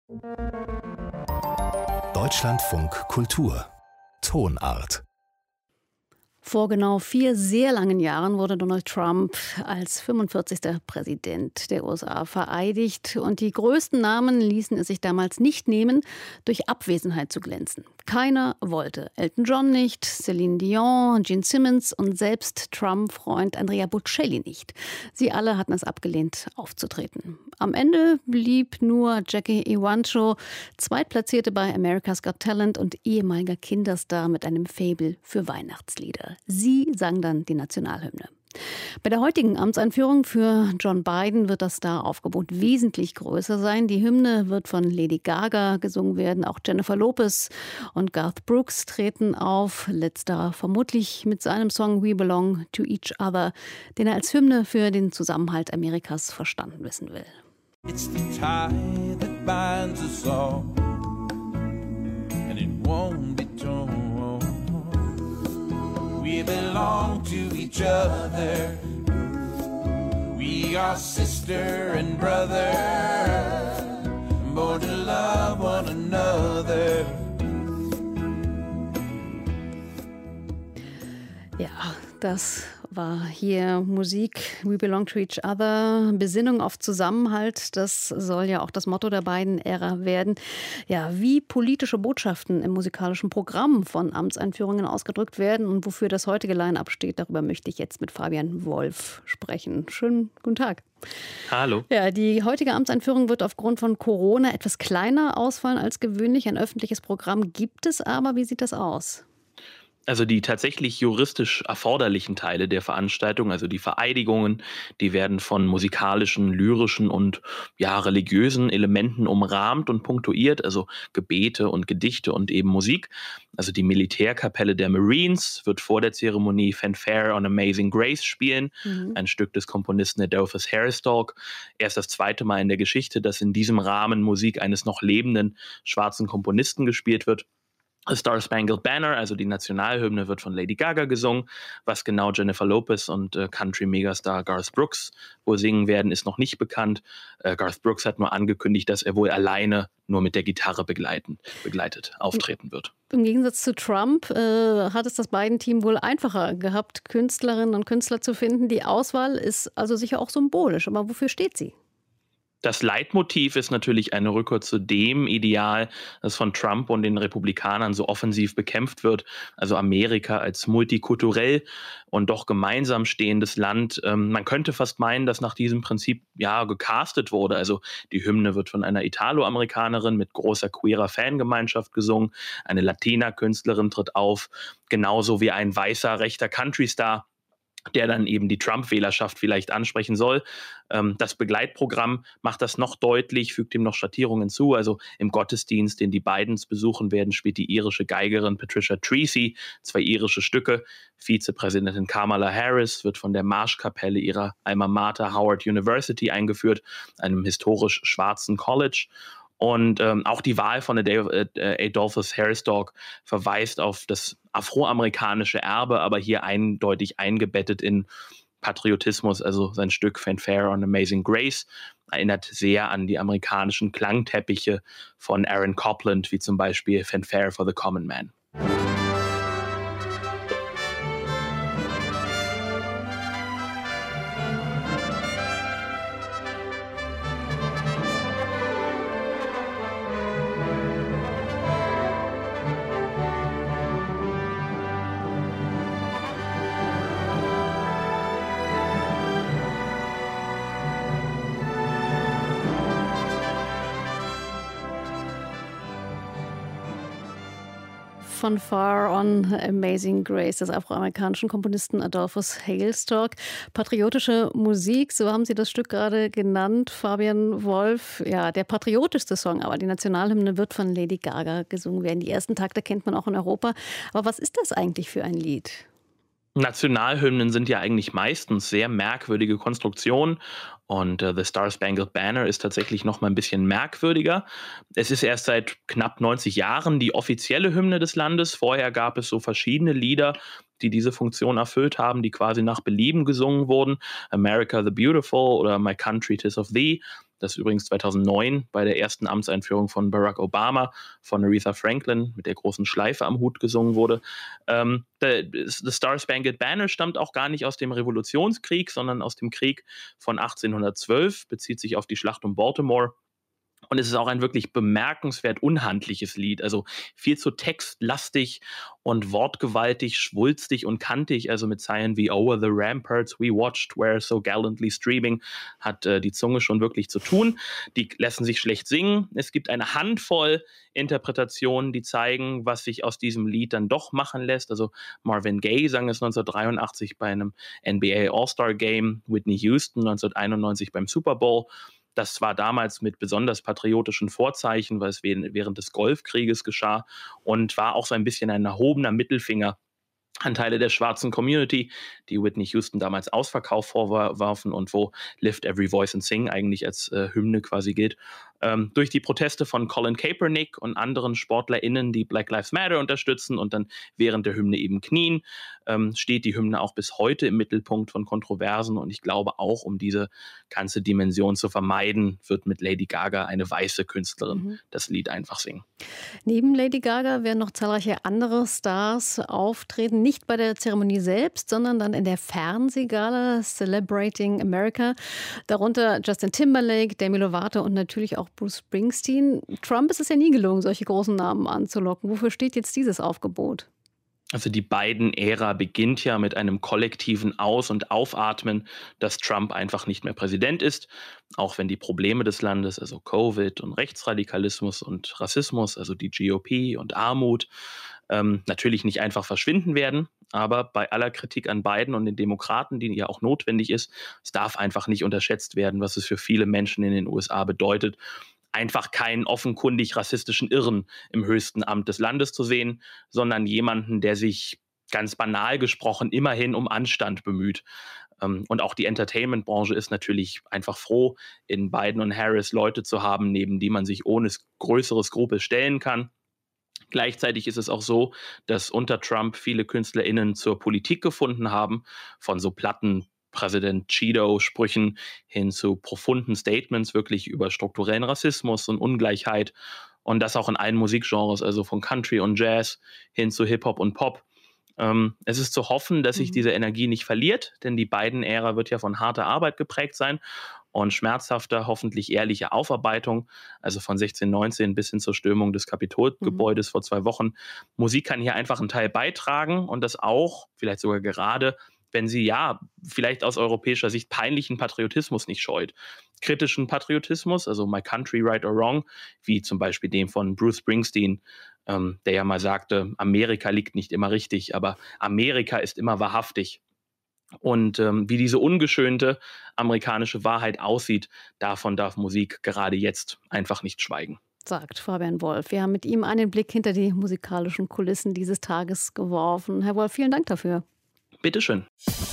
Deutschlandfunk Kultur Tonart. Vor genau 4 sehr langen Jahren wurde Donald Trump als 45. Präsident der USA vereidigt. Und die größten Namen ließen es sich damals nicht nehmen, durch Abwesenheit zu glänzen. Keiner wollte. Elton John nicht, Celine Dion, Gene Simmons und selbst Trump-Freund Andrea Bocelli nicht. Sie alle hatten es abgelehnt, aufzutreten. Am Ende blieb nur Jackie Evancho, Zweitplatzierte bei America's Got Talent und ehemaliger Kinderstar mit einem Faible für Weihnachtslieder. Sie sang dann die Nationalhymne. Bei der heutigen Amtseinführung für John Biden wird das Staraufgebot wesentlich größer sein. Die Hymne wird von Lady Gaga gesungen werden. Auch Jennifer Lopez und Garth Brooks treten auf. Letzterer vermutlich mit seinem Song We Belong to Each Other, den er als Hymne für den Zusammenhalt Amerikas verstanden wissen will. It's the tie that binds us all, and it won't be torn. We belong to each other. We are sister and brother, born to love one another. Ja, das war hier Musik, We Belong to Each Other, Besinnung auf Zusammenhalt. Das soll ja auch das Motto der beiden Ära werden. Ja, wie politische Botschaften im musikalischen Programm von Amtseinführungen ausgedrückt werden und wofür das heutige Line-Up steht, darüber möchte ich jetzt mit Fabian Wolf sprechen. Schönen guten Tag. Hallo. Ja, die heutige Amtseinführung wird aufgrund von Corona etwas kleiner ausfallen als gewöhnlich. Ein öffentliches Programm gibt es aber. Wie sieht das aus? Also die tatsächlich juristisch erforderlichen Teile der Veranstaltung, also die Vereidigungen, die werden von musikalischen, lyrischen und religiösen Elementen umrahmt und punktuiert, also Gebete und Gedichte und eben Musik. Also die Militärkapelle der Marines wird vor der Zeremonie Fanfare on Amazing Grace spielen, ein Stück des Komponisten Adolphus Haristalk. Erst das zweite Mal in der Geschichte, dass in diesem Rahmen Musik eines noch lebenden schwarzen Komponisten gespielt wird. A Star Spangled Banner, also die Nationalhymne, wird von Lady Gaga gesungen. Was genau Jennifer Lopez und Country-Megastar Garth Brooks wohl singen werden, ist noch nicht bekannt. Garth Brooks hat nur angekündigt, dass er wohl alleine nur mit der Gitarre begleitet auftreten wird. Im Gegensatz zu Trump hat es das Biden-Team wohl einfacher gehabt, Künstlerinnen und Künstler zu finden. Die Auswahl ist also sicher auch symbolisch. Aber wofür steht sie? Das Leitmotiv ist natürlich eine Rückkehr zu dem Ideal, das von Trump und den Republikanern so offensiv bekämpft wird. Also Amerika als multikulturell und doch gemeinsam stehendes Land. Man könnte fast meinen, dass nach diesem Prinzip gecastet wurde. Also die Hymne wird von einer Italo-Amerikanerin mit großer queerer Fangemeinschaft gesungen. Eine Latina-Künstlerin tritt auf, genauso wie ein weißer rechter Country-Star, der dann eben die Trump-Wählerschaft vielleicht ansprechen soll. Das Begleitprogramm macht das noch deutlich, fügt ihm noch Schattierungen zu. Also im Gottesdienst, den die Bidens besuchen werden, spielt die irische Geigerin Patricia Treacy 2 irische Stücke. Vizepräsidentin Kamala Harris wird von der Marschkapelle ihrer Alma Mater Howard University eingeführt, einem historisch schwarzen College. Und auch die Wahl von Adolphus Haristalk verweist auf das afroamerikanische Erbe, aber hier eindeutig eingebettet in Patriotismus. Also sein Stück Fanfare on Amazing Grace erinnert sehr an die amerikanischen Klangteppiche von Aaron Copland, wie zum Beispiel Fanfare for the Common Man. Fanfare on Amazing Grace des afroamerikanischen Komponisten Adolphus Haristalk. Patriotische Musik, so haben Sie das Stück gerade genannt, Fabian Wolf. Ja, der patriotischste Song, aber die Nationalhymne wird von Lady Gaga gesungen werden. Die ersten Takte kennt man auch in Europa. Aber was ist das eigentlich für ein Lied? Nationalhymnen sind ja eigentlich meistens sehr merkwürdige Konstruktionen und The Star Spangled Banner ist tatsächlich noch mal ein bisschen merkwürdiger. Es ist erst seit knapp 90 Jahren die offizielle Hymne des Landes. Vorher gab es so verschiedene Lieder, die diese Funktion erfüllt haben, die quasi nach Belieben gesungen wurden. America the Beautiful oder My Country 'Tis of Thee. das übrigens 2009 bei der ersten Amtseinführung von Barack Obama von Aretha Franklin mit der großen Schleife am Hut gesungen wurde. The Star-Spangled Banner stammt auch gar nicht aus dem Revolutionskrieg, sondern aus dem Krieg von 1812, bezieht sich auf die Schlacht um Baltimore. Und es ist auch ein wirklich bemerkenswert unhandliches Lied, also viel zu textlastig und wortgewaltig, schwulstig und kantig, also mit Zeilen wie "Over the ramparts we watched, where so gallantly streaming" hat die Zunge schon wirklich zu tun. Die lassen sich schlecht singen. Es gibt eine Handvoll Interpretationen, die zeigen, was sich aus diesem Lied dann doch machen lässt. Also Marvin Gaye sang es 1983 bei einem NBA All-Star Game, Whitney Houston 1991 beim Super Bowl. Das war damals mit besonders patriotischen Vorzeichen, weil es während des Golfkrieges geschah und war auch so ein bisschen ein erhobener Mittelfinger an Teile der schwarzen Community, die Whitney Houston damals Ausverkauf vorwarfen und wo Lift Every Voice and Sing eigentlich als Hymne quasi gilt. Durch die Proteste von Colin Kaepernick und anderen SportlerInnen, die Black Lives Matter unterstützen und dann während der Hymne eben knien, steht die Hymne auch bis heute im Mittelpunkt von Kontroversen. Und ich glaube auch, um diese ganze Dimension zu vermeiden, wird mit Lady Gaga eine weiße Künstlerin das Lied einfach singen. Neben Lady Gaga werden noch zahlreiche andere Stars auftreten, nicht bei der Zeremonie selbst, sondern dann in der Fernsehgala Celebrating America. Darunter Justin Timberlake, Demi Lovato und natürlich auch Bruce Springsteen. Trump ist es ja nie gelungen, solche großen Namen anzulocken. Wofür steht jetzt dieses Aufgebot? Also die Biden-Ära beginnt ja mit einem kollektiven Aus- und Aufatmen, dass Trump einfach nicht mehr Präsident ist, auch wenn die Probleme des Landes, also Covid und Rechtsradikalismus und Rassismus, also die GOP und Armut, natürlich nicht einfach verschwinden werden. Aber bei aller Kritik an Biden und den Demokraten, die ja auch notwendig ist, es darf einfach nicht unterschätzt werden, was es für viele Menschen in den USA bedeutet, einfach keinen offenkundig rassistischen Irren im höchsten Amt des Landes zu sehen, sondern jemanden, der sich ganz banal gesprochen immerhin um Anstand bemüht. Und auch die Entertainment-Branche ist natürlich einfach froh, in Biden und Harris Leute zu haben, neben die man sich ohne größere Skrupel stellen kann. Gleichzeitig ist es auch so, dass unter Trump viele KünstlerInnen zur Politik gefunden haben, von so platten Präsident Cheeto-Sprüchen hin zu profunden Statements wirklich über strukturellen Rassismus und Ungleichheit. Und das auch in allen Musikgenres, also von Country und Jazz hin zu Hip-Hop und Pop. Es ist zu hoffen, dass sich diese Energie nicht verliert, denn die Biden-Ära wird ja von harter Arbeit geprägt sein und schmerzhafter, hoffentlich ehrlicher Aufarbeitung, also von 1619 bis hin zur Stürmung des Kapitolgebäudes vor 2 Wochen. Musik kann hier einfach einen Teil beitragen und das auch, vielleicht sogar gerade, wenn sie ja vielleicht aus europäischer Sicht peinlichen Patriotismus nicht scheut. Kritischen Patriotismus, also My Country, Right or Wrong, wie zum Beispiel dem von Bruce Springsteen, der ja mal sagte, Amerika liegt nicht immer richtig, aber Amerika ist immer wahrhaftig. Und wie diese ungeschönte amerikanische Wahrheit aussieht, davon darf Musik gerade jetzt einfach nicht schweigen. Sagt Fabian Wolf. Wir haben mit ihm einen Blick hinter die musikalischen Kulissen dieses Tages geworfen. Herr Wolf, vielen Dank dafür. Bitteschön.